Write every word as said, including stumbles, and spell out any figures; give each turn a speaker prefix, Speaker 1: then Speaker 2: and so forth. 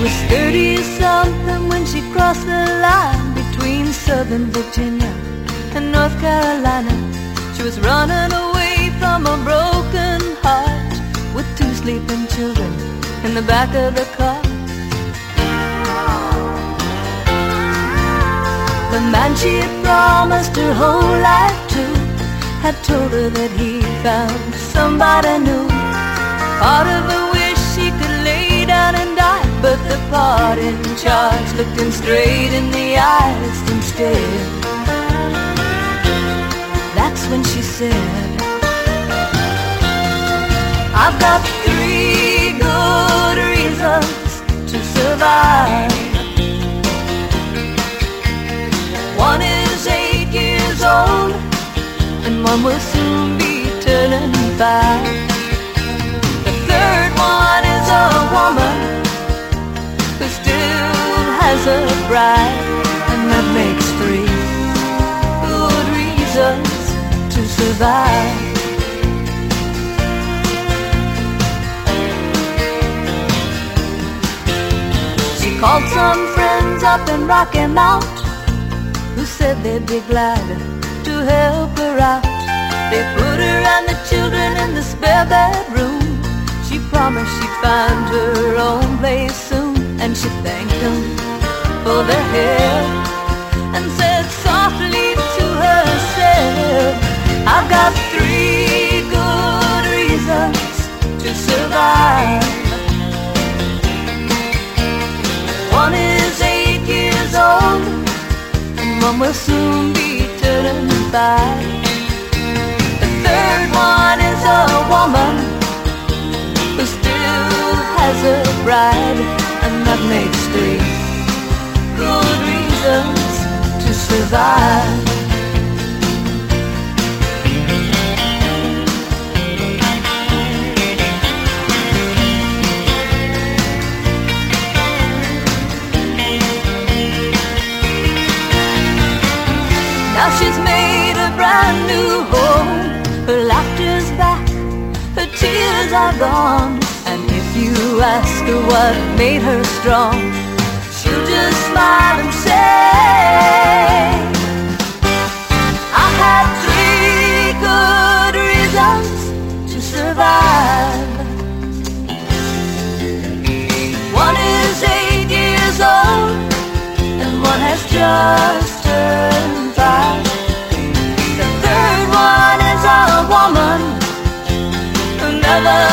Speaker 1: was thirty-something when she crossed the line between Southern Virginia and North Carolina. She was running away from a broken heart with two sleeping children in the back of the car. The man she had promised her whole life to had told her that he found somebody new. Part of her wish she could lay down and die, but the part in charge looked him straight in the eyes instead. That's when she said, I've got three good reasons to survive. One is eight years old, and one will soon be turning five. The third one is a woman who still has a bride, and that makes three good reasons to survive. She called some friends up in Rocky Mount who said they'd be glad to help her out. They put her and the children in the spare bedroom. She promised she'd find her own place soon, and she thanked them for their help and said softly to herself, I've got three good reasons to survive. One is eight years old, and one will soon be turning five. The third one is a woman who still has a bride, and that makes three good reasons to survive. Now she's made a brand new home. Her laughter's back, her tears are gone. And if you ask her what made her strong, she'll just smile and say, I had three good reasons to survive. One is eight years old, and one has just turned five. The third one is a woman who never